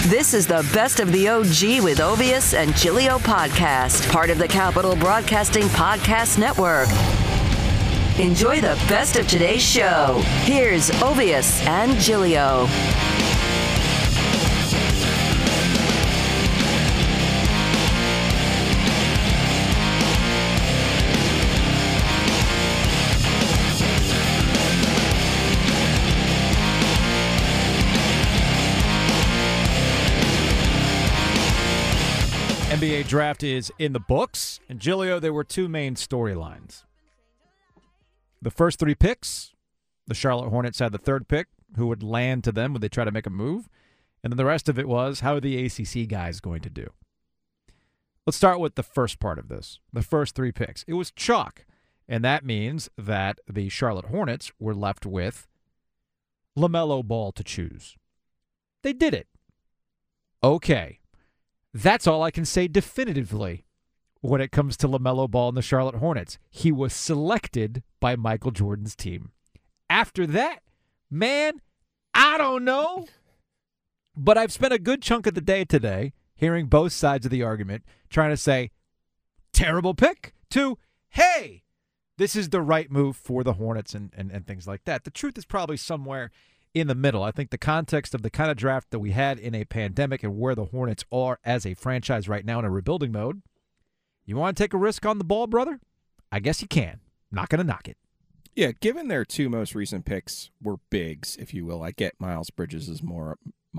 This is the Best of the OG with Ovius and Giglio podcast, part of the Capital Broadcasting Podcast Network. Enjoy the best of today's show. Here's Ovius and Giglio. NBA draft is in the books. And Giglio, there were two main storylines. The first three picks, the Charlotte Hornets had the third pick. Who would land to them? Would they try to make a move? And then the rest of it was, how are the ACC guys going to do? Let's start with the first part of this, the first three picks. It was chalk. And that means that the Charlotte Hornets were left with LaMelo Ball to choose. They did it. Okay. That's all I can say definitively when it comes to LaMelo Ball and the Charlotte Hornets. He was selected by Michael Jordan's team. After that, man, I don't know. But I've spent a good chunk of the day today hearing both sides of the argument, trying to say, terrible pick, to, hey, this is the right move for the Hornets and things like that. The truth is probably somewhere in the middle. I think the context of the kind of draft that we had in a pandemic and where the Hornets are as a franchise right now in a rebuilding mode, you want to take a risk on the ball, brother? I guess you can. Not going to knock it. Yeah, given their two most recent picks were bigs, if you will. I get Miles Bridges is more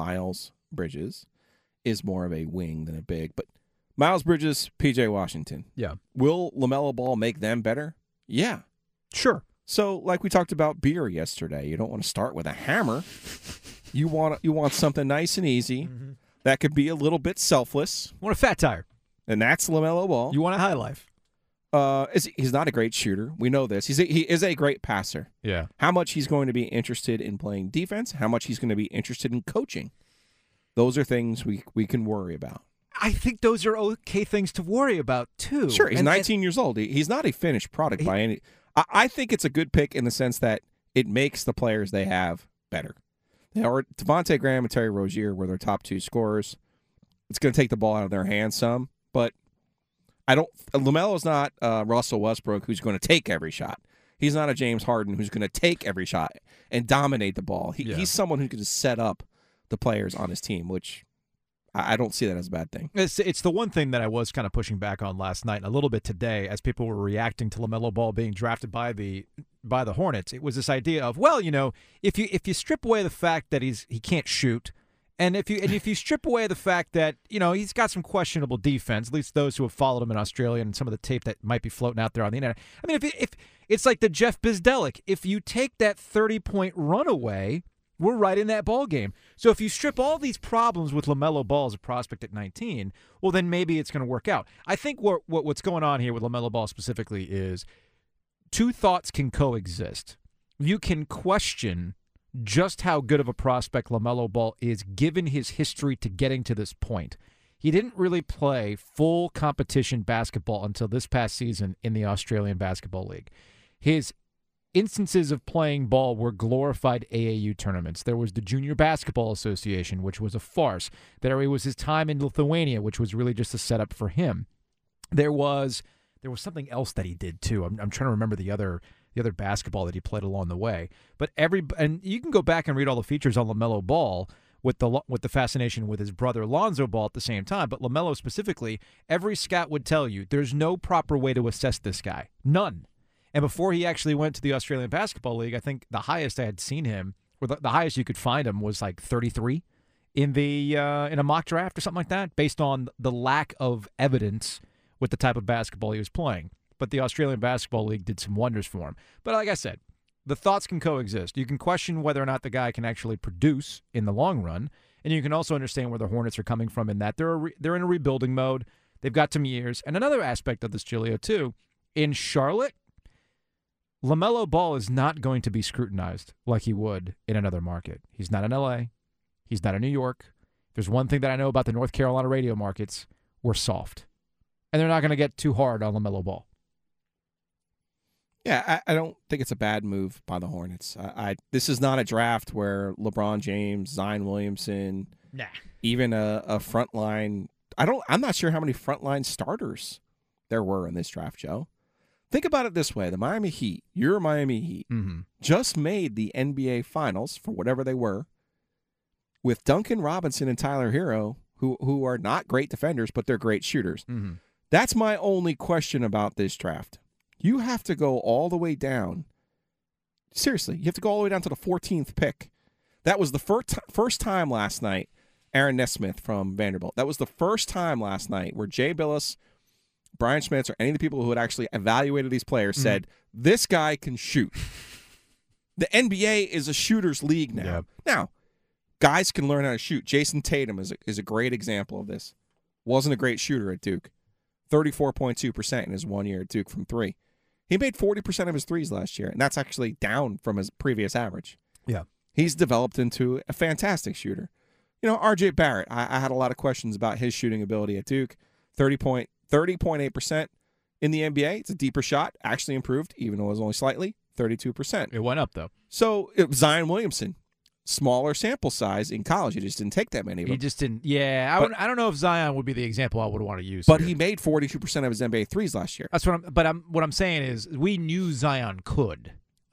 of a wing than a big, but Miles Bridges, PJ Washington. Yeah. Will LaMelo Ball make them better? Yeah. Sure. So, like we talked about beer yesterday, you don't want to start with a hammer. You want something nice and easy that could be a little bit selfless. You want a fat tire. And that's LaMelo Ball. You want a high life. He's not a great shooter. We know this. He is a great passer. Yeah. How much he's going to be interested in playing defense, how much he's going to be interested in coaching. Those are things we can worry about. I think those are okay things to worry about, too. Sure, he's 19 years old. He's not a finished product by any... I think it's a good pick in the sense that it makes the players they have better. Devontae Graham and Terry Rozier were their top two scorers. It's going to take the ball out of their hands some, but LaMelo's not Russell Westbrook who's going to take every shot. He's not a James Harden who's going to take every shot and dominate the ball. He's someone who can just set up the players on his team, which I don't see that as a bad thing. It's the one thing that I was kind of pushing back on last night and a little bit today as people were reacting to LaMelo Ball being drafted by the Hornets. It was this idea of, well, if you strip away the fact that he can't shoot, and if you strip away the fact that he's got some questionable defense, at least those who have followed him in Australia and some of the tape that might be floating out there on the internet. I mean, if it's like the Jeff Bizdelic, if you take that 30-point run away, we're right in that ball game. So if you strip all these problems with LaMelo Ball as a prospect at 19, well, then maybe it's going to work out. I think what's going on here with LaMelo Ball specifically is two thoughts can coexist. You can question just how good of a prospect LaMelo Ball is given his history to getting to this point. He didn't really play full competition basketball until this past season in the Australian Basketball League. His instances of playing ball were glorified AAU tournaments. There was the Junior Basketball Association, which was a farce. There was his time in Lithuania, which was really just a setup for him. There was something else that he did too. I'm trying to remember the other basketball that he played along the way. But and you can go back and read all the features on LaMelo Ball with the fascination with his brother Lonzo Ball at the same time. But LaMelo specifically, every scout would tell you there's no proper way to assess this guy. None. And before he actually went to the Australian Basketball League, I think the highest I had seen him, or the highest you could find him, was like 33 in a mock draft or something like that, based on the lack of evidence with the type of basketball he was playing. But the Australian Basketball League did some wonders for him. But like I said, the thoughts can coexist. You can question whether or not the guy can actually produce in the long run, and you can also understand where the Hornets are coming from in that they're in a rebuilding mode. They've got some years. And another aspect of this, Giglio, too, in Charlotte, LaMelo Ball is not going to be scrutinized like he would in another market. He's not in L.A. He's not in New York. There's one thing that I know about the North Carolina radio markets. We're soft. And they're not going to get too hard on LaMelo Ball. Yeah, I don't think it's a bad move by the Hornets. This is not a draft where LeBron James, Zion Williamson, even a frontline. I'm not sure how many frontline starters there were in this draft, Joe. Think about it this way: the Miami Heat, your Miami Heat, just made the NBA Finals for whatever they were, with Duncan Robinson and Tyler Hero, who are not great defenders, but they're great shooters. That's my only question about this draft. You have to go all the way down. Seriously, you have to go all the way down to the 14th pick. That was the first time last night, Aaron Nesmith from Vanderbilt. That was the first time last night where Jay Billis, Brian Schmitz, or any of the people who had actually evaluated these players said, this guy can shoot. The NBA is a shooter's league now. Yep. Now, guys can learn how to shoot. Jason Tatum is a great example of this. Wasn't a great shooter at Duke. 34.2% in his 1 year at Duke from three. He made 40% of his threes last year, and that's actually down from his previous average. Yeah. He's developed into a fantastic shooter. You know, R.J. Barrett, I had a lot of questions about his shooting ability at Duke. 30.8% in the NBA. It's a deeper shot, actually improved, even though it was only slightly, 32%. It went up, though. So, Zion Williamson, smaller sample size in college. He just didn't take that many of them. He just didn't. Yeah, I don't know if Zion would be the example I would want to use. But here. he made 42% of his NBA threes last year. That's what I'm saying is we knew Zion could.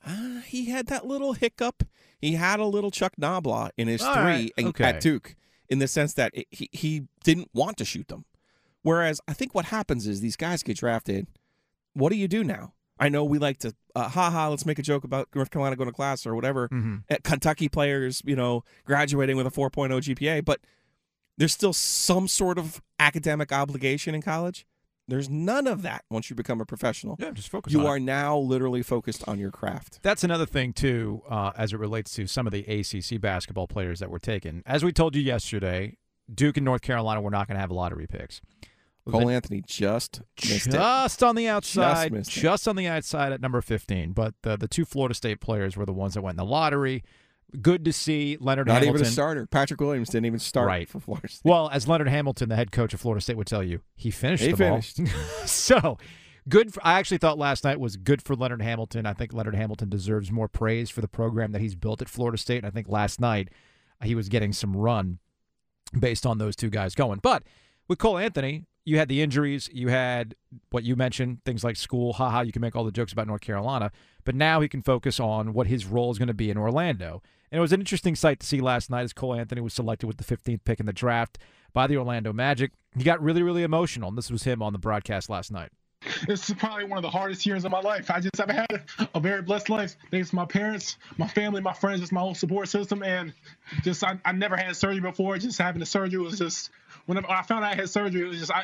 He had that little hiccup. He had a little Chuck Knobloch in his at Duke, in the sense that he didn't want to shoot them. Whereas I think what happens is these guys get drafted. What do you do now? I know we like to, let's make a joke about North Carolina going to class or whatever. At Kentucky players, graduating with a 4.0 GPA, but there's still some sort of academic obligation in college. There's none of that once you become a professional. Yeah, just focus You on are it. now literally focused on your craft. That's another thing, too, as it relates to some of the ACC basketball players that were taken. As we told you yesterday, Duke and North Carolina were not going to have lottery picks. Cole Anthony just missed it. Just on the outside. Just missed it. Just on the outside at number 15. But the two Florida State players were the ones that went in the lottery. Good to see Leonard Not Hamilton. even a starter. Patrick Williams didn't even start for Florida State. Well, as Leonard Hamilton, the head coach of Florida State, would tell you, he finished the finished. ball. So, good. I actually thought last night was good for Leonard Hamilton. I think Leonard Hamilton deserves more praise for the program that he's built at Florida State. And I think last night he was getting some run based on those two guys going. But with Cole Anthony, you had the injuries. You had what you mentioned, things like school. You can make all the jokes about North Carolina. But now he can focus on what his role is going to be in Orlando. And it was an interesting sight to see last night as Cole Anthony was selected with the 15th pick in the draft by the Orlando Magic. He got really, really emotional, and this was him on the broadcast last night. This is probably one of the hardest years of my life. I've had a very blessed life. Thanks to my parents, my family, my friends, just my whole support system. And just I never had surgery before. Just having the surgery was just, whenever I found out I had surgery, it was just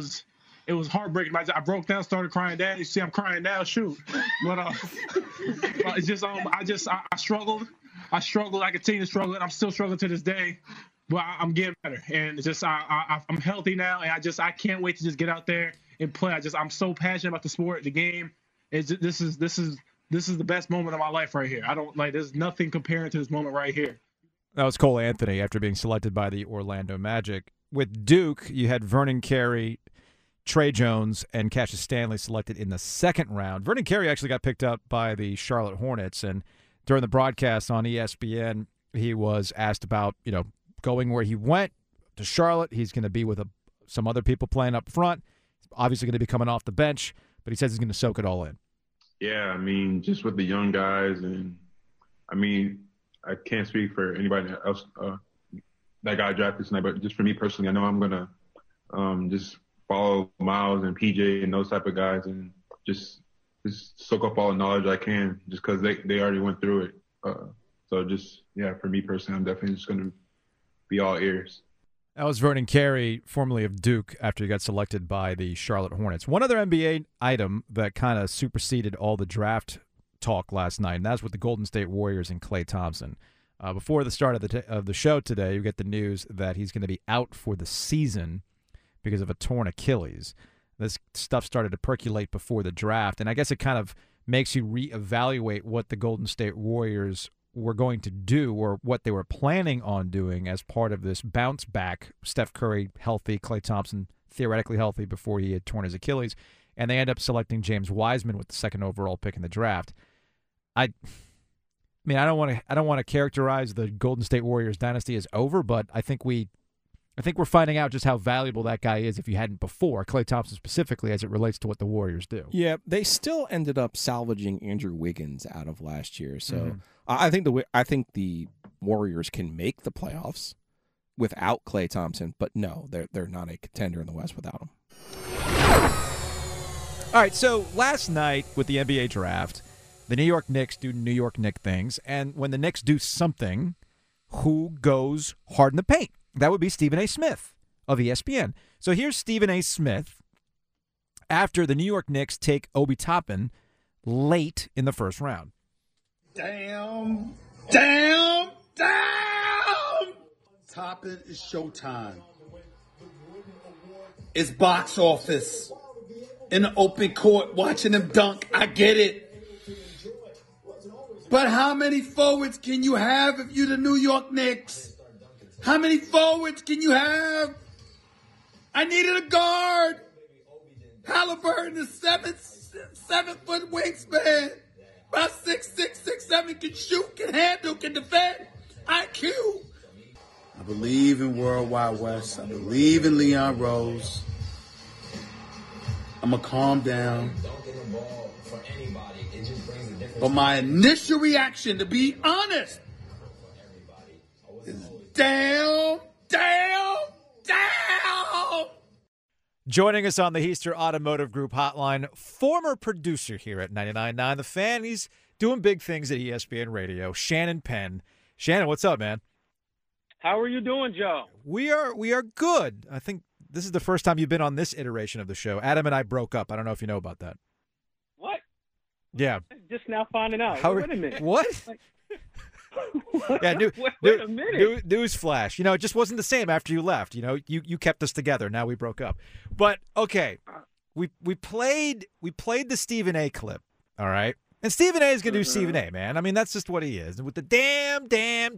it was heartbreaking. I broke down, started crying. Dad, you see I'm crying now, shoot. But it's just I struggled. I continue to struggle, and I'm still struggling to this day. But I'm getting better, and it's just I'm healthy now, and I can't wait to just get out there and play. I'm so passionate about the sport, the game. This is the best moment of my life right here. There's nothing comparing to this moment right here. That was Cole Anthony after being selected by the Orlando Magic. With Duke, you had Vernon Carey, Trey Jones, and Cassius Stanley selected in the second round. Vernon Carey actually got picked up by the Charlotte Hornets, and during the broadcast on ESPN, he was asked about, going where he went to Charlotte. He's going to be with some other people playing up front. He's obviously going to be coming off the bench, but he says he's going to soak it all in. Yeah, just with the young guys, and I can't speak for anybody else that got drafted tonight, but just for me personally, I know I'm going to just follow Miles and PJ and those type of guys and just soak up all the knowledge I can just because they already went through it. For me personally, I'm definitely just going to be all ears. That was Vernon Carey, formerly of Duke, after he got selected by the Charlotte Hornets. One other NBA item that kind of superseded all the draft talk last night, and that's with the Golden State Warriors and Klay Thompson. Before the start of the show today, you get the news that he's going to be out for the season because of a torn Achilles. This stuff started to percolate before the draft, and I guess it kind of makes you reevaluate what the Golden State Warriors were going to do or what they were planning on doing as part of this bounce back. Steph Curry healthy, Klay Thompson theoretically healthy before he had torn his Achilles. and they end up selecting James Wiseman with the second overall pick in the draft. I mean, I don't want to characterize the Golden State Warriors dynasty as over, but I think we're finding out just how valuable that guy is if you hadn't before, Klay Thompson specifically, as it relates to what the Warriors do. Yeah, they still ended up salvaging Andrew Wiggins out of last year, so I think the Warriors can make the playoffs without Klay Thompson, but no, they're not a contender in the West without him. All right, so last night with the NBA draft, the New York Knicks do New York Knicks things, and when the Knicks do something, who goes hard in the paint? That would be Stephen A. Smith of ESPN. So here's Stephen A. Smith after the New York Knicks take Obi Toppin late in the first round. Damn. Toppin is showtime. It's box office. In the open court, watching him dunk, I get it. But how many forwards can you have if you're the New York Knicks? How many forwards can you have? I needed a guard. Halliburton is 7-foot wingspan. About 6'6", 6'7", can shoot, can handle, can defend. IQ. I believe in World Wide West. I believe in Leon Rose. I'm going to calm down. But my initial reaction, to be honest, is damn. Joining us on the Heister Automotive Group hotline, former producer here at 99.9 The Fan. He's doing big things at ESPN Radio, Shannon Penn. Shannon, what's up, man? How are you doing, Joe? We are good. I think this is the first time you've been on this iteration of the show. Adam and I broke up. I don't know if you know about that. What? Yeah. Just now finding out. Wait a minute. What? Yeah, wait a minute. News flash. It just wasn't the same after you left. You kept us together. Now we broke up. But okay, we played the Stephen A. clip. All right, and Stephen A. is gonna do Stephen A. Man. I mean, that's just what he is. With the damn.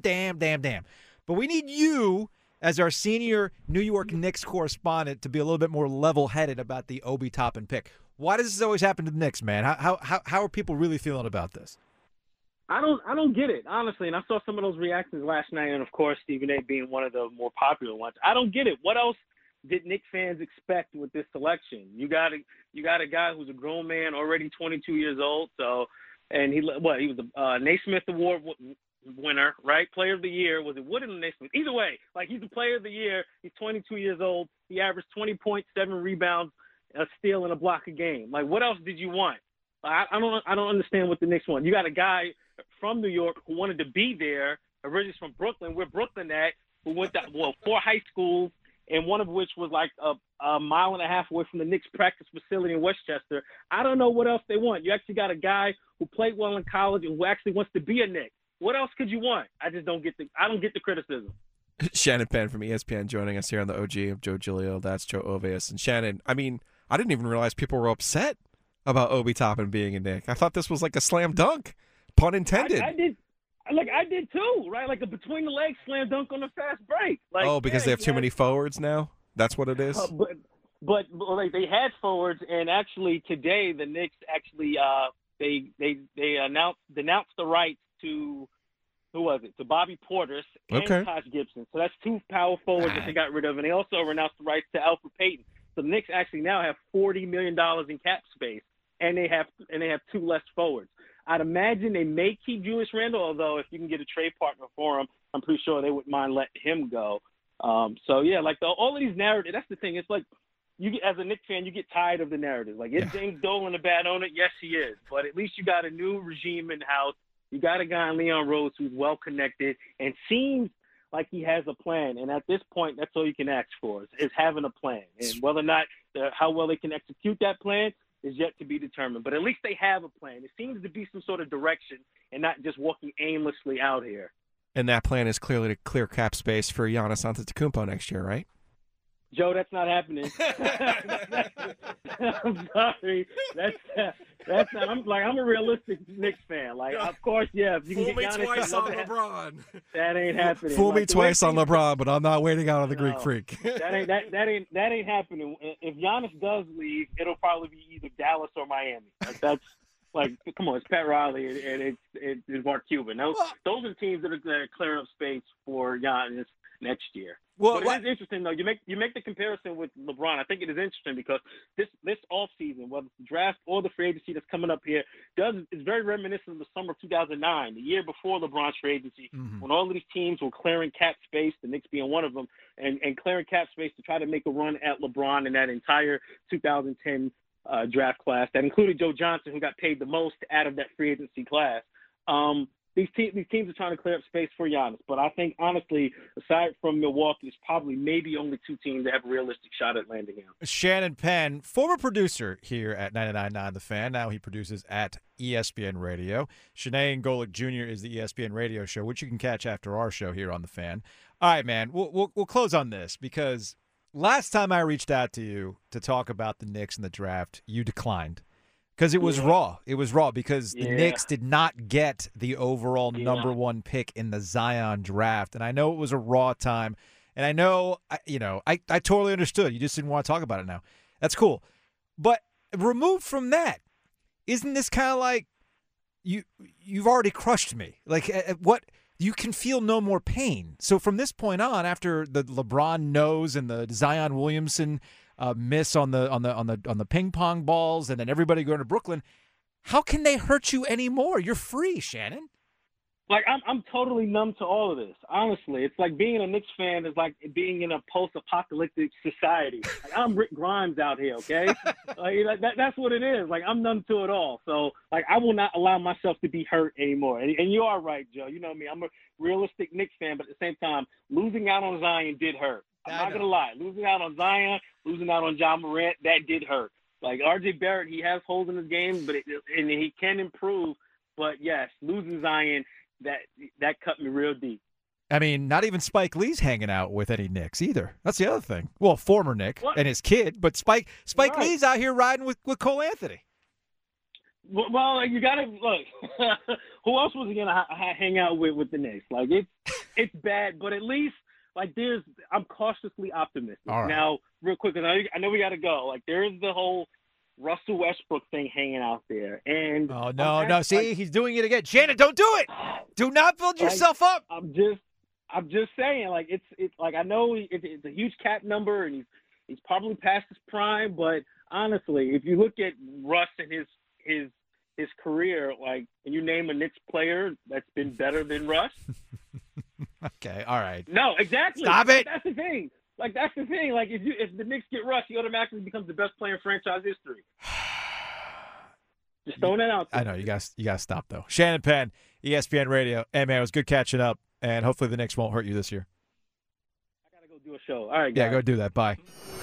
But we need you as our senior New York Knicks correspondent to be a little bit more level-headed about the Obi Toppin pick. Why does this always happen to the Knicks, man? How are people really feeling about this? I don't get it, honestly. And I saw some of those reactions last night, and of course, Stephen A. being one of the more popular ones. I don't get it. What else did Knicks fans expect with this selection? You got a guy who's a grown man, already 22 years old. So, and he was a Naismith Award winner, right? Player of the Year. Was it Wooden or Naismith? Either way, he's the Player of the Year. He's 22 years old. He averaged 20.7 rebounds, a steal, and a block a game. What else did you want? I don't understand what the Knicks want. You got a guy from New York who wanted to be there, originally from Brooklyn. Where Brooklyn at? Who went to 4 high schools, and one of which was a mile and a half away from the Knicks practice facility in Westchester. I don't know what else they want. You actually got a guy who played well in college and who actually wants to be a Knick. What else could you want? I don't get the criticism. Shannon Penn from ESPN joining us here on the OG of Joe Giglio. That's Joe Ovius. And Shannon, I mean, I didn't even realize people were upset about Obi Toppin being a Knick. I thought this was like a slam dunk, pun intended. I did too, right? Like a between the legs slam dunk on a fast break. Because they have too many forwards now? That's what it is? But they had forwards, and actually today the Knicks actually they denounced the rights to, who was it? To Bobby Portis and Taj Gibson. So that's 2 power forwards that they got rid of, and they also renounced the rights to Alfred Payton. So the Knicks actually now have $40 million in cap space, and they have 2 less forwards. I'd imagine they may keep Julius Randle, although if you can get a trade partner for him, I'm pretty sure they wouldn't mind letting him go. So yeah, all of these narratives. That's the thing. It's like you get, as a Knicks fan, you get tired of the narrative. Is James Dolan a bad owner? Yes, he is. But at least you got a new regime in house. You got a guy in Leon Rose who's well connected and seems like he has a plan. And at this point, that's all you can ask for is having a plan. And whether or not how well they can execute that plan is yet to be determined. But at least they have a plan. It seems to be some sort of direction and not just walking aimlessly out here. And that plan is clearly to clear cap space for Giannis Antetokounmpo next year, right? Joe, that's not happening. I'm sorry. That's not. I'm a realistic Knicks fan. Like, of course, yeah. If you Fool can me get Giannis, twice on LeBron. That ain't happening. Fool me Like, twice on LeBron, but I'm not waiting out on the Greek No. Freak. that ain't happening. If Giannis does leave, it'll probably be either Dallas or Miami. Like, that's like, come on, it's Pat Riley and it's Mark Cuban. Those are the teams that are clearing up space for Giannis next year. Well, but it is interesting though. You make the comparison with LeBron. I think it is interesting because this off season, whether it's the draft or the free agency that's coming up here, is very reminiscent of the summer of 2009, the year before LeBron's free agency, when all of these teams were clearing cap space, the Knicks being one of them, and clearing cap space to try to make a run at LeBron in that entire 2010 draft class that included Joe Johnson, who got paid the most out of that free agency class. These teams are trying to clear up space for Giannis. But I think, honestly, aside from Milwaukee, there's probably maybe only two teams that have a realistic shot at landing him. Shannon Penn, former producer here at 99.9 The Fan. Now he produces at ESPN Radio. Shanae Golick Jr. is the ESPN Radio show, which you can catch after our show here on The Fan. All right, man, we'll close on this because last time I reached out to you to talk about the Knicks and the draft, you declined. Because it was raw. It was raw because the Knicks did not get the overall number one pick in the Zion draft. And I know it was a raw time. And I know, I totally understood. You just didn't want to talk about it now. That's cool. But removed from that, isn't this kind of like you've already crushed me? Like what? You can feel no more pain. So from this point on, after the LeBron nose and the Zion Williamson miss on the ping pong balls, and then everybody going to Brooklyn, how can they hurt you anymore? You're free, Shannon. Like I'm totally numb to all of this. Honestly, it's like being a Knicks fan is like being in a post-apocalyptic society. Like, I'm Rick Grimes out here, okay? That's what it is. Like I'm numb to it all. So like I will not allow myself to be hurt anymore. And you are right, Joe. You know me. I'm a realistic Knicks fan, but at the same time, losing out on Zion did hurt. I'm not gonna lie. Losing out on Zion, losing out on John Morant, that did hurt. Like R.J. Barrett, he has holes in his game, and he can improve. But yes, losing Zion, that cut me real deep. I mean, not even Spike Lee's hanging out with any Knicks either. That's the other thing. Well, former Knick and his kid, but Spike Lee's out here riding with Cole Anthony. Well, you gotta look. Who else was he gonna hang out with the Knicks? Like it's bad, but at least. Like I'm cautiously optimistic. Right. Now, real quick, because I know we got to go. Like there is the whole Russell Westbrook thing hanging out there, and no, see, he's doing it again. Shannon, don't do it. Do not build yourself up. I'm just saying, like it's like I know it's a huge cap number, and he's probably past his prime. But honestly, if you look at Russ and his career, like, and you name a Knicks player that's been better than Russ. Okay, all right. No, exactly. Stop it. That's the thing. Like that's the thing. Like if the Knicks get Russ, he automatically becomes the best player in franchise history. Just throwing that out there. I know you guys stop though. Shannon Penn, ESPN Radio. Hey man, it was good catching up, and hopefully the Knicks won't hurt you this year. I gotta go do a show. All right, guys. Yeah, go do that. Bye.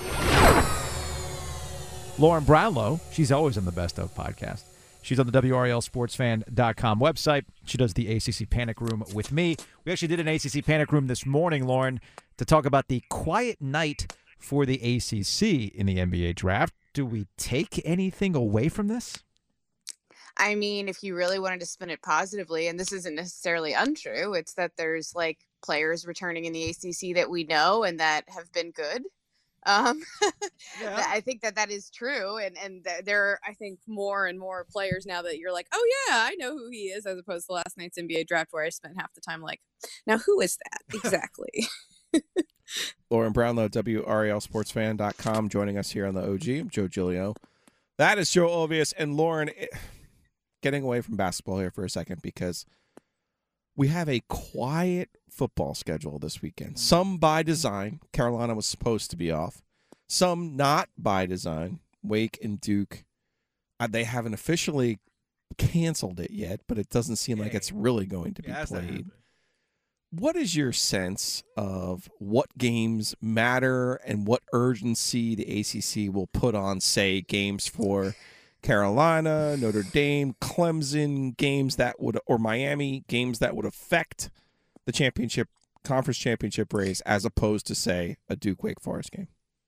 Lauren Brownlow, she's always on the Best Of podcast. She's on the WRALSportsFan.com website. She does the ACC Panic Room with me. We actually did an ACC Panic Room this morning, Lauren, to talk about the quiet night for the ACC in the NBA draft. Do we take anything away from this? I mean, if you really wanted to spin it positively, and this isn't necessarily untrue, it's that there's like players returning in the ACC that we know and that have been good. I think that is true, and there are, I think, more and more players now that you're like, oh yeah, I know who he is, as opposed to last night's NBA draft where I spent half the time like, now who is that exactly? Lauren Brownlow, WRALSportsFan.com, joining us here on the OG. I'm Joe Giglio. That is Joe Ovies. And Lauren, getting away from basketball here for a second because we have a quiet football schedule this weekend. Some by design. Carolina was supposed to be off. Some not by design. Wake and Duke. They haven't officially canceled it yet, but it doesn't seem like it's really going to be played. What is your sense of what games matter and what urgency the ACC will put on, say, games for Carolina, Notre Dame, Clemson, games that would, or Miami, games that would affect the conference championship race, as opposed to, say, a Duke Wake Forest game?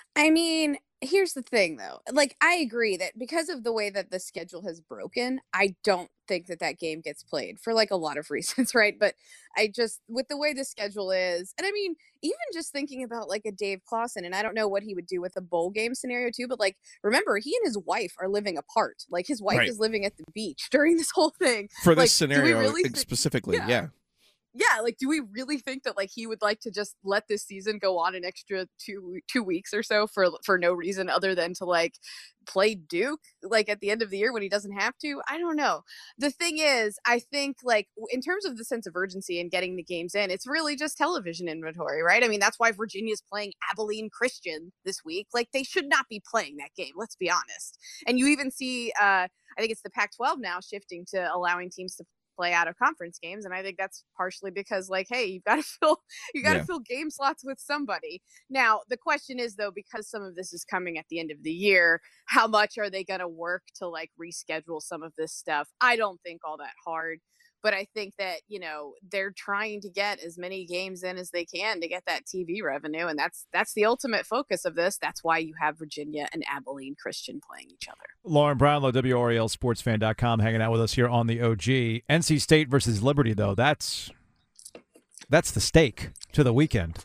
I mean, here's the thing though. Like, I agree that because of the way that the schedule has broken, I don't think that that game gets played for like a lot of reasons, right? But I just, with the way the schedule is, and I mean, even just thinking about like a Dave Clawson, and I don't know what he would do with a bowl game scenario too, but like, remember, he and his wife are living apart. Like, his wife Right. is living at the beach during this whole thing. For this Like, scenario really specifically, yeah. Yeah, like, do we really think that like he would like to just let this season go on an extra two weeks or so for no reason other than to like play Duke like at the end of the year when he doesn't have to? I don't know. The thing is, I think like in terms of the sense of urgency and getting the games in, it's really just television inventory, right? I mean, that's why Virginia's playing Abilene Christian this week. Like, they should not be playing that game. Let's be honest. And you even see, I think it's the Pac-12 now shifting to allowing teams to play out of conference games, and I think that's partially because like, hey, you've got to fill game slots with somebody. Now the question is though, because some of this is coming at the end of the year, how much are they going to work to like reschedule some of this stuff? I don't think all that hard, but I think that, you know, they're trying to get as many games in as they can to get that TV revenue, and that's the ultimate focus of this. That's why you have Virginia and Abilene Christian playing each other. Lauren Brownlow, WRALSportsFan.com, hanging out with us here on the OG. NC State versus Liberty, though, that's the stake to the weekend.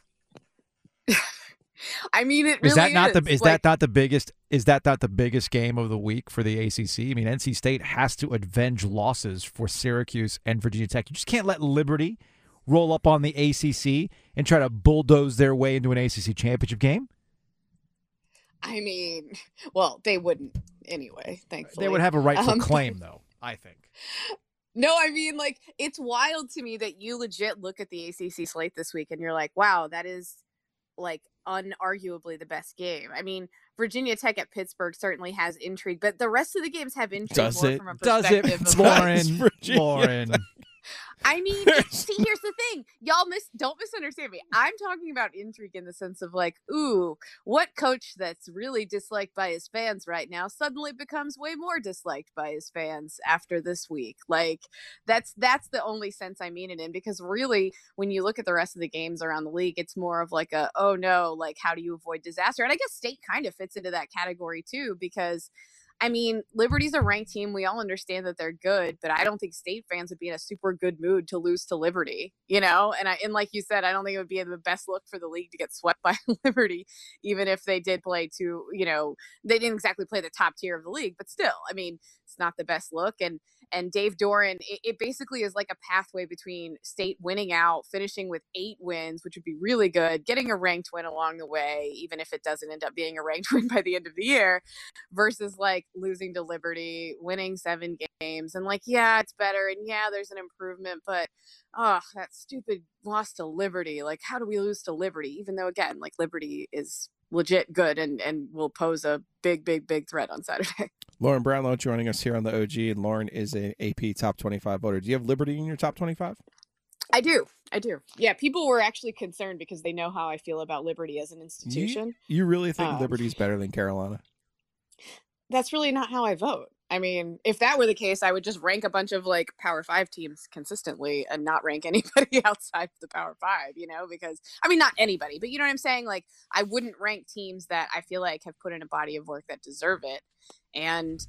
I mean, it really is. That not is. that not the biggest? Is that not the biggest game of the week for the ACC? I mean, NC State has to avenge losses for Syracuse and Virginia Tech. You just can't let Liberty roll up on the ACC and try to bulldoze their way into an ACC championship game. I mean, well, they wouldn't anyway, thankfully. They would have a rightful claim, though, I think. No, I mean, like, it's wild to me that you legit look at the ACC slate this week and you're like, wow, that is, like, unarguably the best game. I mean, Virginia Tech at Pittsburgh certainly has intrigue, but the rest of the games have intrigue from a perspective of Lauren. I mean, see, here's the thing. Y'all don't misunderstand me. I'm talking about intrigue in the sense of like, ooh, what coach that's really disliked by his fans right now suddenly becomes way more disliked by his fans after this week. Like, that's the only sense I mean it in, because really, when you look at the rest of the games around the league, it's more of like a, oh no, like, how do you avoid disaster? And I guess State kind of fits into that category too, because I mean, Liberty's a ranked team. We all understand that they're good, but I don't think State fans would be in a super good mood to lose to Liberty, you know? And like you said, I don't think it would be the best look for the league to get swept by Liberty, even if they did play to, you know, they didn't exactly play the top tier of the league, but still, I mean, it's not the best look. And Dave Doran, it basically is like a pathway between State winning out, finishing with 8 wins, which would be really good, getting a ranked win along the way, even if it doesn't end up being a ranked win by the end of the year, versus like losing to Liberty, winning 7 games. And like, yeah, it's better. And yeah, there's an improvement, but that stupid loss to Liberty. Like, how do we lose to Liberty? Even though, again, like, Liberty is legit good and will pose a big threat on Saturday. Lauren Brownlow joining us here on the OG, and Lauren is an AP Top 25 voter. Do you have Liberty in your Top 25? I do. Yeah, people were actually concerned because they know how I feel about Liberty as an institution. You really think Liberty's better than Carolina? That's really not how I vote. I mean, if that were the case, I would just rank a bunch of like Power 5 teams consistently and not rank anybody outside the Power 5, you know, because I mean, not anybody, but you know what I'm saying? Like, I wouldn't rank teams that I feel like have put in a body of work that deserve it. And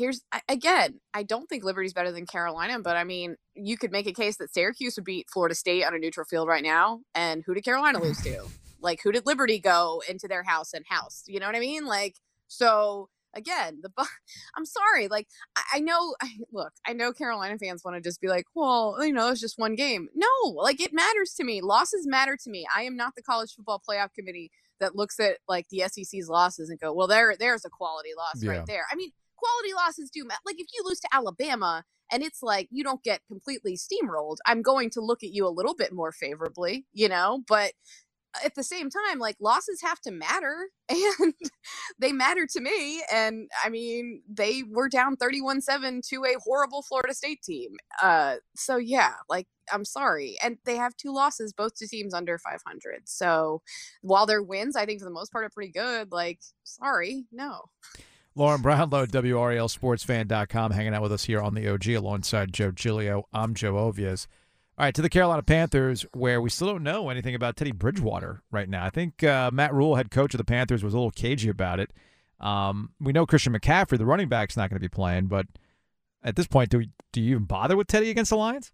I don't think Liberty's better than Carolina, but I mean, you could make a case that Syracuse would beat Florida State on a neutral field right now. And who did Carolina lose to? Like, who did Liberty go into their house? You know what I mean? Like, so again, I'm sorry. Like, I know Carolina fans want to just be like, well, you know, it's just one game. No, like, it matters to me. Losses matter to me. I am not the college football playoff committee that looks at like the SEC's losses and go, well, there's a quality loss right there. I mean, quality losses do matter. Like, if you lose to Alabama and it's like you don't get completely steamrolled, I'm going to look at you a little bit more favorably, you know, but at the same time, like, losses have to matter, and they matter to me. And I mean, they were down 31-7 to a horrible Florida State team. So yeah, like, I'm sorry. And they have 2 losses, both to teams under 500. So while their wins, I think for the most part, are pretty good. Like, sorry, no. Lauren Brownlow, WRALSportsFan.com, hanging out with us here on the OG alongside Joe Giglio. I'm Joe Ovies. All right, to the Carolina Panthers, where we still don't know anything about Teddy Bridgewater right now. I think Matt Rule, head coach of the Panthers, was a little cagey about it. We know Christian McCaffrey, the running back, is not going to be playing, but at this point, do you even bother with Teddy against the Lions?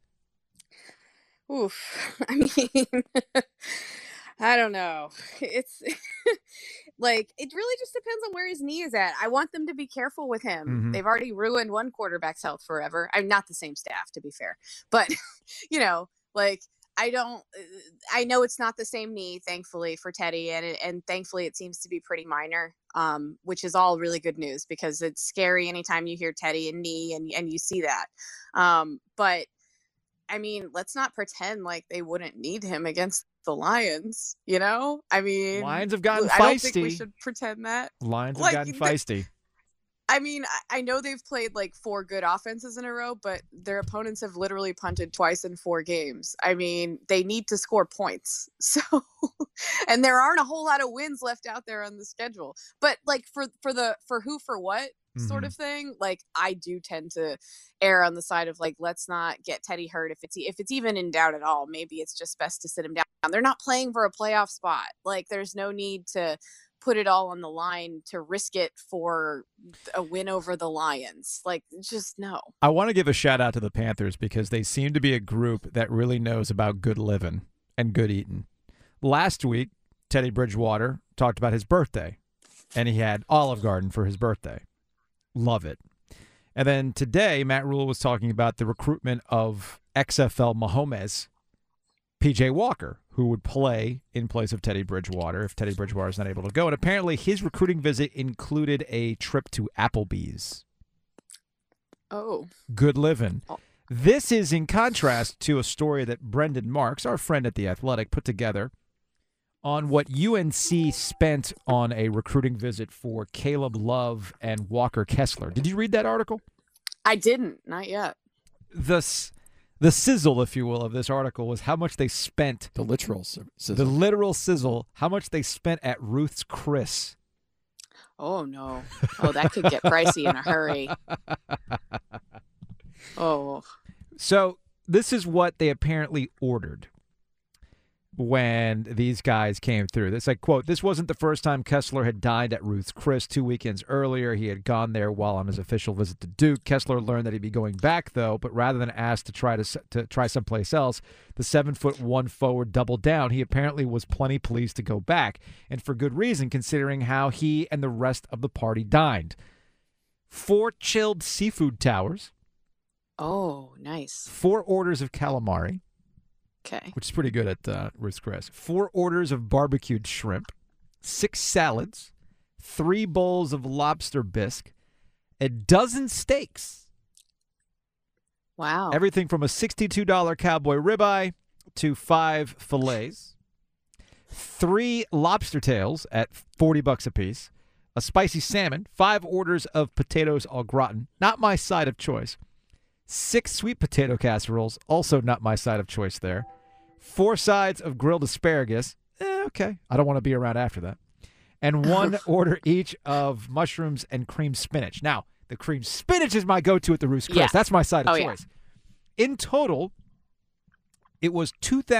Oof. I mean, I don't know. It's like, it really just depends on where his knee is at. I want them to be careful with him. Mhm. They've already ruined one quarterback's health forever. I'm not the same staff, to be fair, but like, I know it's not the same knee, thankfully, for Teddy, and thankfully it seems to be pretty minor, which is all really good news, because it's scary anytime you hear Teddy and knee and you see that. But I mean, let's not pretend like they wouldn't need him against the Lions, I mean, Lions have gotten I don't think we feisty. should pretend that. Lions have Like, gotten feisty. I mean, I know they've played like 4 good offenses in a row, but their opponents have literally punted twice in 4 games. I mean, they need to score points. So, and there aren't a whole lot of wins left out there on the schedule. But like for who for what sort of thing, like I do tend to err on the side of like, let's not get Teddy hurt if it's even in doubt at all. Maybe it's just best to sit him down. They're not playing for a playoff spot. Like, there's no need to put it all on the line to risk it for a win over the Lions. Like, just no. I want to give a shout out to the Panthers because they seem to be a group that really knows about good living and good eating. Last week, Teddy Bridgewater talked about his birthday, and he had Olive Garden for his birthday. Love it. And then today, Matt Rule was talking about the recruitment of XFL Mahomes, PJ Walker, who would play in place of Teddy Bridgewater if Teddy Bridgewater is not able to go. And apparently his recruiting visit included a trip to Applebee's. Oh. Good living. This is in contrast to a story that Brendan Marks, our friend at The Athletic, put together on what UNC spent on a recruiting visit for Caleb Love and Walker Kessler. Did you read that article? I didn't. Not yet. The sizzle, if you will, of this article was how much they spent. The literal sizzle. The literal sizzle, how much they spent at Ruth's Chris. Oh, no. Oh, that could get pricey in a hurry. Oh. So this is what they apparently ordered when these guys came through. It's like, quote, "This wasn't the first time Kessler had dined at Ruth's Chris. 2 weekends earlier, he had gone there while on his official visit to Duke. Kessler learned that he'd be going back, though, but rather than ask to try someplace else, the 7'1" forward doubled down. He apparently was plenty pleased to go back, and for good reason, considering how he and the rest of the party dined. 4 chilled seafood towers. Oh, nice. 4 orders of calamari. Okay. Which is pretty good at Ruth's Chris. 4 orders of barbecued shrimp, 6 salads, 3 bowls of lobster bisque, a dozen steaks. Wow. Everything from a $62 cowboy ribeye to 5 fillets, 3 lobster tails at $40 a piece, a spicy salmon, 5 orders of potatoes au gratin, not my side of choice, 6 sweet potato casseroles, also not my side of choice there. 4 sides of grilled asparagus. Okay. I don't want to be around after that. And 1 order each of mushrooms and cream spinach. Now, the cream spinach is my go-to at the Ruth's Chris. Yeah. That's my side of Oh, choice. Yeah. In total, it was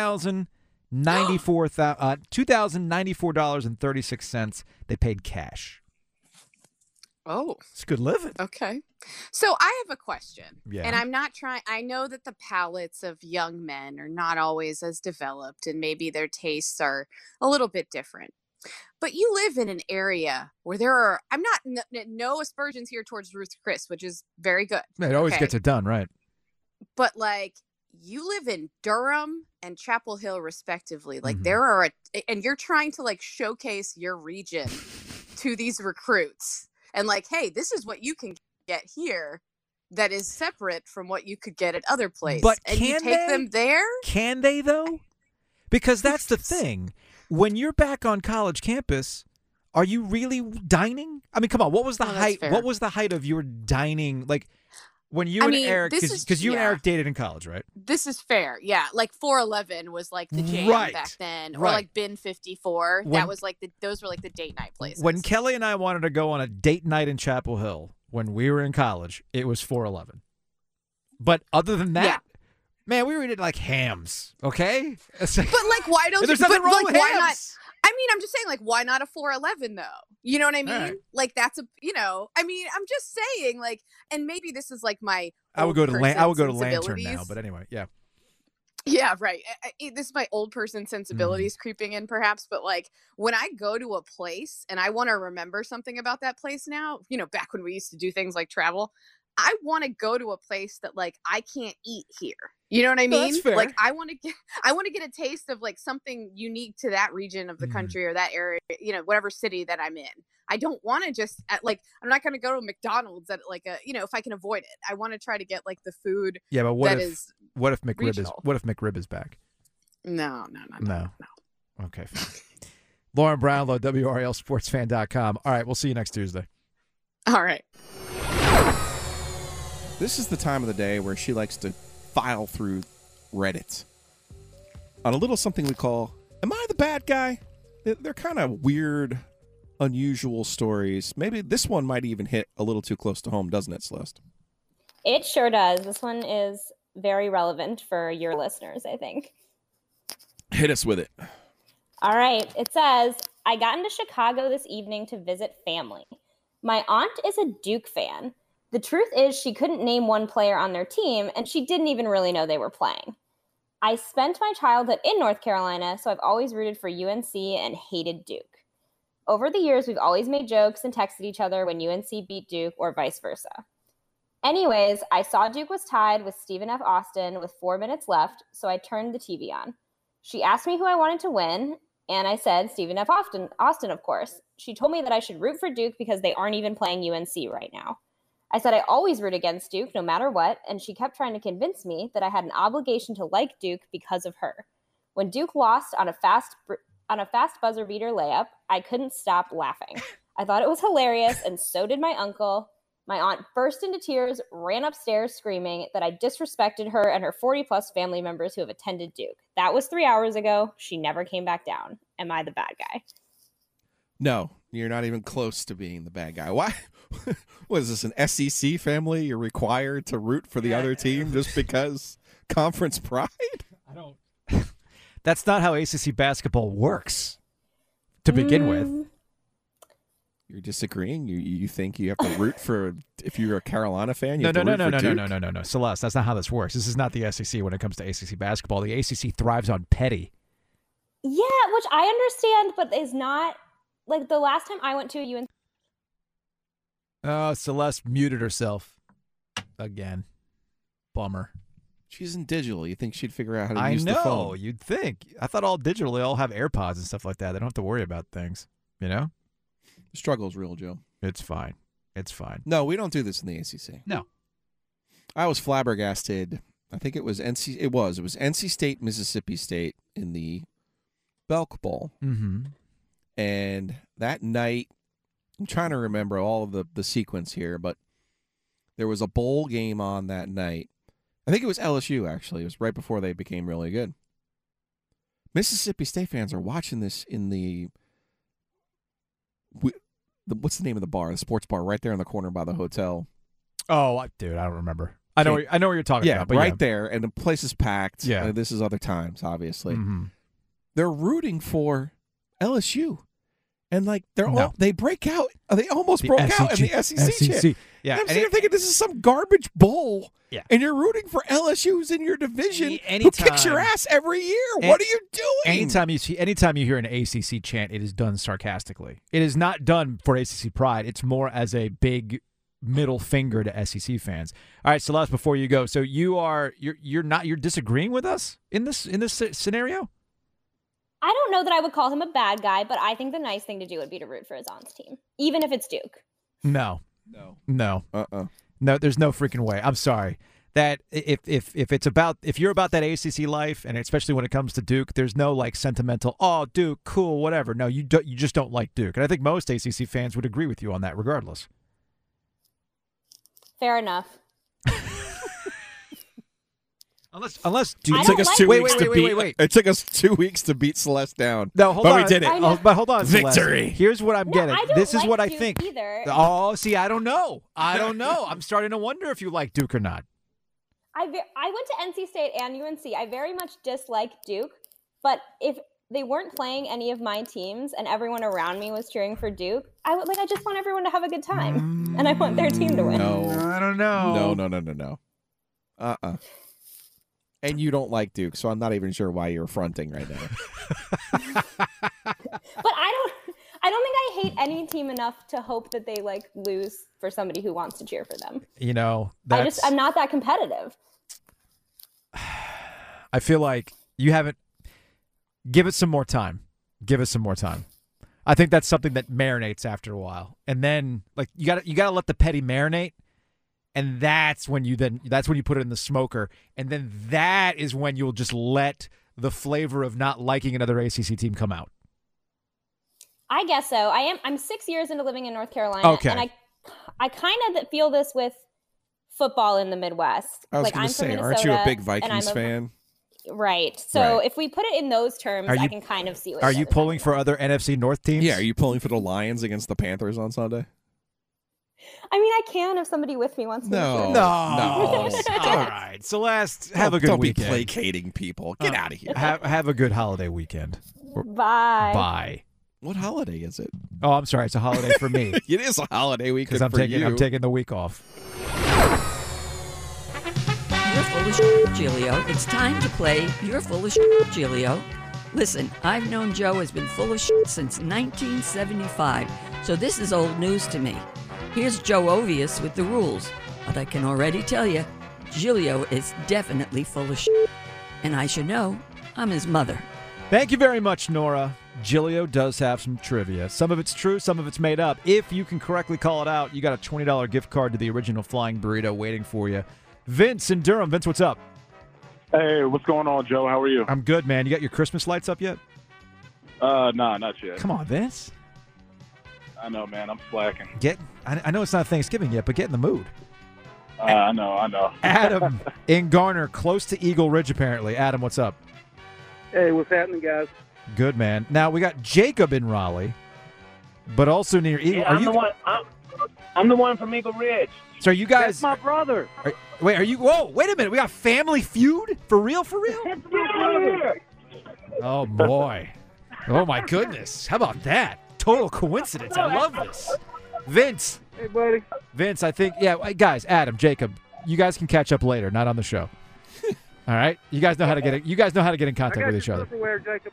$2,094.36. They paid cash. Oh. It's good living. Okay. So I have a question. Yeah. And I'm not trying, I know that the palates of young men are not always as developed and maybe their tastes are a little bit different. But you live in an area where there are, I'm not, no aspersions here towards Ruth's Chris, which is very good. It always gets it done, right? But like, you live in Durham and Chapel Hill respectively. Like there are, and you're trying to like showcase your region to these recruits. And like, hey, this is what you can get here that is separate from what you could get at other places. But and you take them there? Can they, though? Because that's the thing. When you're back on college campus, are you really dining? I mean, come on. What was the height? Fair. What was the height of your dining? Like when you and Eric, because you and Eric dated in college, right? This is fair. Yeah. Like 411 was like the jam back then. Or like Bin 54. That was like those were like the date night places. When Kelly and I wanted to go on a date night in Chapel Hill when we were in college, it was 411. But other than that, Man, we were eating like hams, okay? It's like, But like, why don't there's you? nothing But wrong like, with why not? hams. I mean, I'm just saying, like, why not a 411 though? You know what I mean? right. Like, that's a, I mean, I'm just saying, like, and maybe this is like my. I would go to Lantern now, sensibilities. but anyway, yeah. Yeah, right. This is my old person sensibilities Mm-hmm. creeping in, perhaps. But like, when I go to a place and I want to remember something about that place now, back when we used to do things like travel, I want to go to a place that like I can't eat here. You know what I mean? That's fair. Like I want to get a taste of like something unique to that region of the country or that area, whatever city that I'm in. I don't want to just I'm not going to go to McDonald's at like a, if I can avoid it. I want to try to get like the food. Yeah, but what if regional. McRib is back? No. Okay, fine. Lauren Brownlow, WRLSportsFan.com. All right, we'll see you next Tuesday. All right. This is the time of the day where she likes to file through Reddit on a little something we call, Am I the Bad Guy? They're kind of weird, unusual stories. Maybe this one might even hit a little too close to home, doesn't it, Celeste? It sure does. This one is very relevant for your listeners, I think. Hit us with it. All right. It says, I got into Chicago this evening to visit family. My aunt is a Duke fan. The truth is she couldn't name one player on their team, and she didn't even really know they were playing. I spent my childhood in North Carolina, so I've always rooted for UNC and hated Duke. Over the years, we've always made jokes and texted each other when UNC beat Duke or vice versa. Anyways, I saw Duke was tied with Stephen F. Austin with 4 minutes left, so I turned the TV on. She asked me who I wanted to win, and I said Stephen F. Austin, of course. She told me that I should root for Duke because they aren't even playing UNC right now. I said I always root against Duke no matter what, and she kept trying to convince me that I had an obligation to like Duke because of her. When Duke lost on a fast buzzer beater layup, I couldn't stop laughing. I thought it was hilarious, and so did my uncle. My aunt burst into tears, ran upstairs screaming that I disrespected her and her 40-plus family members who have attended Duke. That was 3 hours ago. She never came back down. Am I the bad guy? No, you're not even close to being the bad guy. Why? What is this, an SEC family? You're required to root for the other team just because conference pride? I don't. That's not how ACC basketball works to begin with. You're disagreeing? You think you have to root for, if you're a Carolina fan, you No. have to root for Duke? No. Celeste, that's not how this works. This is not the SEC when it comes to ACC basketball. The ACC thrives on petty. Yeah, which I understand, but is not, like, the last time I went to a UNC. Oh, Celeste muted herself again. Bummer. She's in digital. You think she'd figure out how to use the phone? I know. You'd think. I thought all digital, they all have AirPods and stuff like that. They don't have to worry about things, The struggle is real, Joe. It's fine. It's fine. No, we don't do this in the ACC. No. I was flabbergasted. I think it was NC State, Mississippi State in the Belk Bowl. Mm-hmm. And that night, I'm trying to remember all of the sequence here, but there was a bowl game on that night. I think it was LSU, actually. It was right before they became really good. Mississippi State fans are watching this in the what's the name of the bar? The sports bar right there in the corner by the hotel. Oh, dude, I don't remember. I know what you're talking about. But right there, and the place is packed. Yeah. This is other times, obviously. Mm-hmm. They're rooting for LSU. And they break out. They almost broke out in the SEC. Yeah, I'm sitting thinking this is some garbage bowl. Yeah, and you're rooting for LSU who's in your division who kicks your ass every year. What are you doing? Anytime you hear an ACC chant, it is done sarcastically. It is not done for ACC pride. It's more as a big middle finger to SEC fans. All right, Celeste, before you go, so you're disagreeing with us in this scenario? I don't know that I would call him a bad guy, but I think the nice thing to do would be to root for his aunt's team, even if it's Duke. No. No, there's no freaking way. I'm sorry. That if you're about that ACC life, and especially when it comes to Duke, there's no like sentimental, oh, Duke, cool, whatever. No, you just don't like Duke. And I think most ACC fans would agree with you on that regardless. Fair enough. Unless it took us 2 weeks to beat. It took us 2 weeks to beat Celeste down. No, hold on. But we did it. But hold on, Victory. Celeste. Here's what I'm getting. This is what I think. Either. Oh, see, I don't know. I'm starting to wonder if you like Duke or not. I went to NC State and UNC. I very much dislike Duke, but if they weren't playing any of my teams and everyone around me was cheering for Duke, I just want everyone to have a good time, and I want their team to win. No, I don't know. No. And you don't like Duke, so I'm not even sure why you're fronting right now. But I don't think I hate any team enough to hope that they like lose for somebody who wants to cheer for them. I'm not that competitive. I feel like you haven't. Give it some more time. Give it some more time. I think that's something that marinates after a while, and then like you got to let the petty marinate, and that's when you put it in the smoker, and then that is when you'll just let the flavor of not liking another ACC team come out. I guess so. I'm 6 years into living in North Carolina, and I kind of feel this with football in the Midwest. I was going to say, aren't you a big Vikings fan? Right. So if we put it in those terms, I can kind of see what. Are you pulling for other NFC North teams? Yeah. Are you pulling for the Lions against the Panthers on Sunday? I mean, I can if somebody with me wants to. No. All right. Celeste, have a good weekend. Don't be placating people. Get out of here. Have a good holiday weekend. Bye. Bye. What holiday is it? Oh, I'm sorry. It's a holiday for me. It is a holiday weekend for you. I'm taking the week off. You're full of shit, Giglio. It's time to play You're Full of Shit, Giglio. Listen, I've known Joe has been full of shit since 1975, so this is old news to me. Here's Joe Ovius with the rules, but I can already tell you, Giglio is definitely full of shit. And I should know, I'm his mother. Thank you very much, Nora. Giglio does have some trivia. Some of it's true, some of it's made up. If you can correctly call it out, you got a $20 gift card to the original Flying Burrito waiting for you. Vince in Durham. Vince, what's up? Hey, what's going on, Joe? How are you? I'm good, man. You got your Christmas lights up yet? Nah, not yet. Come on, Vince. I know, man. I'm slacking. I know it's not Thanksgiving yet, but get in the mood. I know. Adam in Garner, close to Eagle Ridge, apparently. Adam, what's up? Hey, what's happening, guys? Good, man. Now, we got Jacob in Raleigh, but also near Eagle. Yeah, I'm the one from Eagle Ridge. So are you guys... That's my brother. Wait a minute. We got Family Feud? For real? Oh, boy. Oh, my goodness. How about that? Total coincidence. I love this. Vince. Hey, buddy. Vince, I think... Yeah, guys, Adam, Jacob, you guys can catch up later, not on the show. All right? You guys know how to get it. You guys know how to get in contact with each other. Jacob.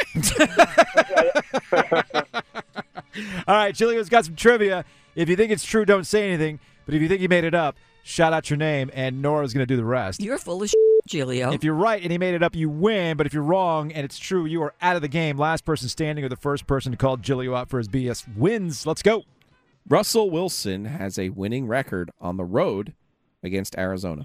All right, Giglio's got some trivia. If you think it's true, don't say anything. But if you think he made it up, shout out your name, and Nora's going to do the rest. You're full of Giglio. If you're right and he made it up, you win. But if you're wrong and it's true, you are out of the game. Last person standing or the first person to call Giglio out for his BS wins. Let's go. Russell Wilson has a winning record on the road against Arizona.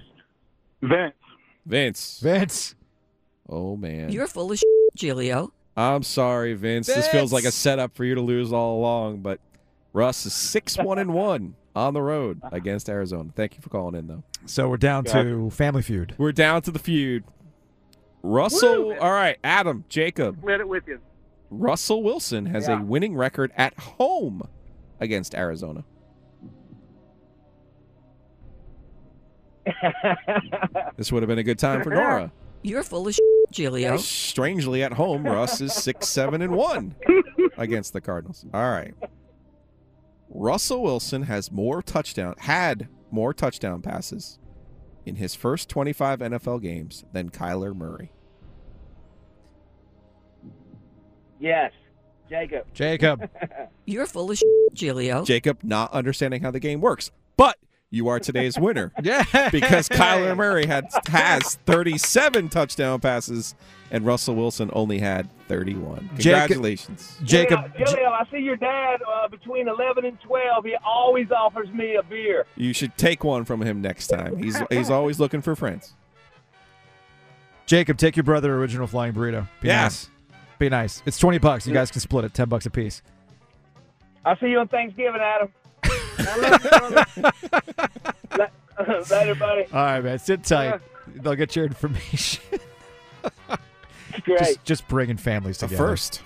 Vince. Oh, man. You're full of Giglio. I'm sorry, Vince. This feels like a setup for you to lose all along, but Russ is 6-1-1 on the road against Arizona. Thank you for calling in, though. So we're down to Family Feud. We're down to the feud. Russell, all right, Adam, Jacob. Let it with you. Russell Wilson has a winning record at home against Arizona. This would have been a good time for Nora. You're full of Giglio. Strangely, at home, Russ is 6-7-1 against the Cardinals. All right. Russell Wilson had more touchdown passes in his first 25 NFL games than Kyler Murray. Yes, Jacob. You're full of Giglio. Jacob not understanding how the game works, but you are today's winner. Yeah, because Kyler Murray has 37 touchdown passes, and Russell Wilson only had 31. Congratulations, Jacob. Giglio, I see your dad between 11 and 12. He always offers me a beer. You should take one from him next time. He's always looking for friends. Jacob, take your brother original Flying Burrito. Be nice. Be nice. It's $20. You guys can split it. $10 a piece. I'll see you on Thanksgiving, Adam. I love you, brother. Later, buddy. All right, man. Sit tight. Yeah. They'll get your information. Great. Just bringing families together. First.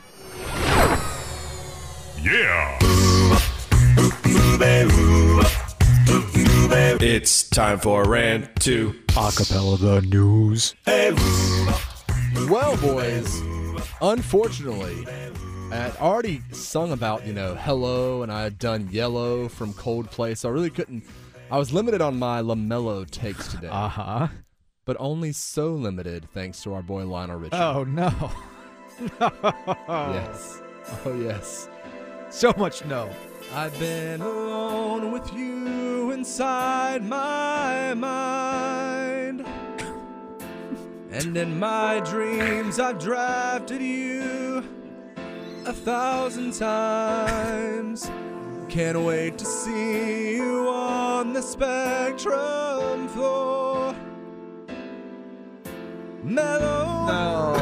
Yeah. It's time for Rant 2. Acapella the news. Hey, well, boys, unfortunately, I had already sung about, Hello, and I had done Yellow from Coldplay, so I really couldn't. I was limited on my LaMelo takes today. Uh-huh. But only so limited thanks to our boy Lionel Richie. Oh, no. No. Yes. Oh, yes. So much no. I've been alone with you inside my mind. And in my dreams I've drafted you 1,000 times. Can't wait to see you on the Spectrum floor. Mellow. No.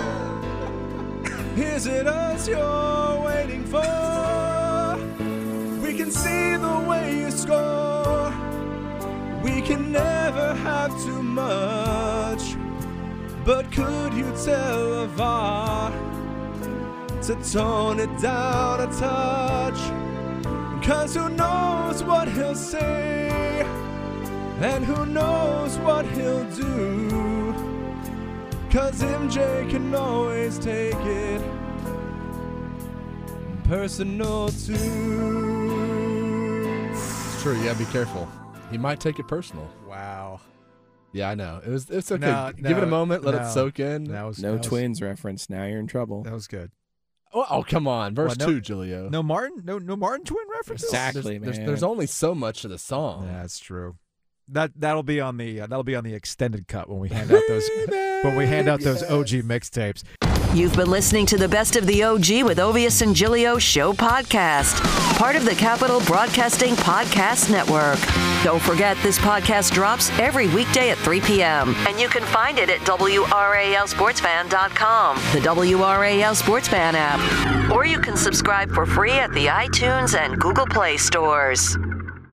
Is it us you're waiting for? We can see the way you score. We can never have too much. But could you tell a VAR to tone it down a touch? 'Cause who knows what he'll say, and who knows what he'll do. 'Cause MJ can always take it personal too. It's true, you gotta be careful. He might take it personal. Wow. Yeah, I know. It's okay. No, Give it a moment, let it soak in. No Twins reference. Now you're in trouble. That was good. Oh, come on. Verse 2, Julio. No Martin? No Martin Twin references? Exactly, man. There's only so much to the song. Yeah, that's true. That'll be on the extended cut when we hand out those OG mixtapes. You've been listening to the Best of the OG with Ovius and Giglio show podcast, part of the Capital Broadcasting Podcast Network. Don't forget, this podcast drops every weekday at 3 p.m., and you can find it at WRALSportsFan.com, the WRAL Sports Fan app, or you can subscribe for free at the iTunes and Google Play stores.